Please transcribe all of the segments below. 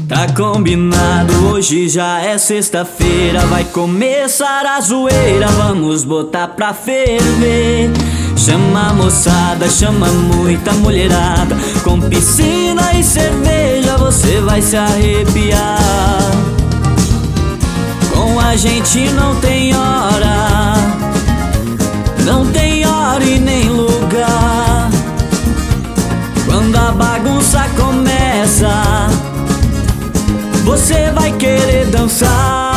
Tá combinado, hoje já é sexta-feira. Vai começar a zoeira, vamos botar pra ferver. Chama a moçada, chama muita mulherada. Com piscina e cerveja você vai se arrepiar. Com a gente não tem hora, não tem hora e nem lugar. Quando a bagunça começa, você vai querer dançar.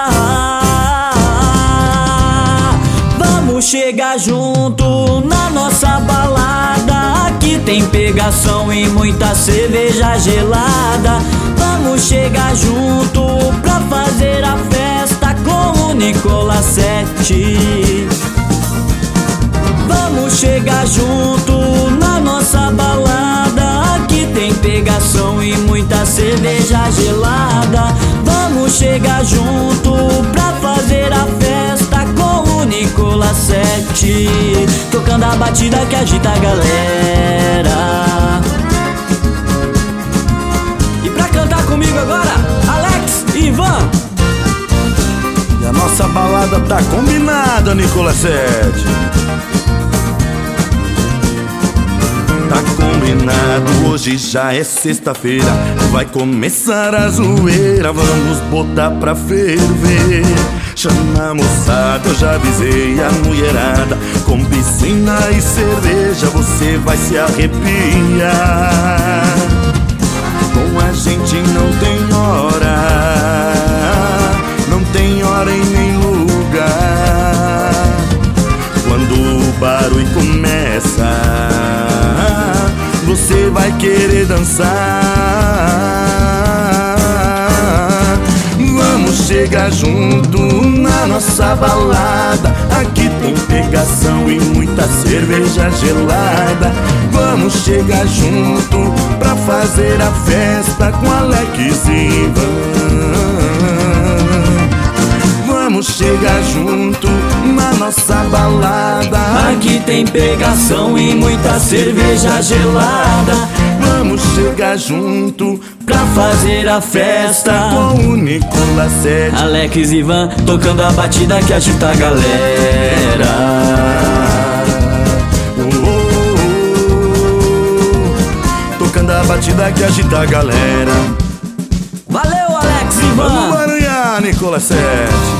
Vamos chegar junto na nossa balada. Aqui tem pegação e muita cerveja gelada. Vamos chegar junto pra fazer a festa com o Nicola 7. Vamos chegar junto na nossa balada. Aqui tem pegação e muita cerveja gelada. Vamos chegar junto pra fazer a festa com o Nicola 7. Tocando a batida que agita a galera. E pra cantar comigo agora, Alex e Ivan. E a nossa balada tá combinada, Nicola 7. Tá combinado, hoje já é sexta-feira. Vai começar a zoeira, vamos botar pra ferver. Chama a moçada, eu já avisei a mulherada. Com piscina e cerveja você vai se arrepiar. Com a gente não tem hora, não tem hora e nem lugar. Quando o barulho começa, você vai querer dançar. Vamos chegar junto na nossa balada. Aqui tem pegação e muita cerveja gelada. Vamos chegar junto pra fazer a festa com Alex e Ivan. Vamos chegar junto na nossa balada. Aqui tem pegação e muita cerveja gelada. Vamos chegar junto pra fazer a festa com o Nicola 7. Alex e Ivan tocando a batida que agita a galera. Tocando a batida que agita a galera. Valeu, Alex e Ivan. Vamos barulhar, Nicola 7.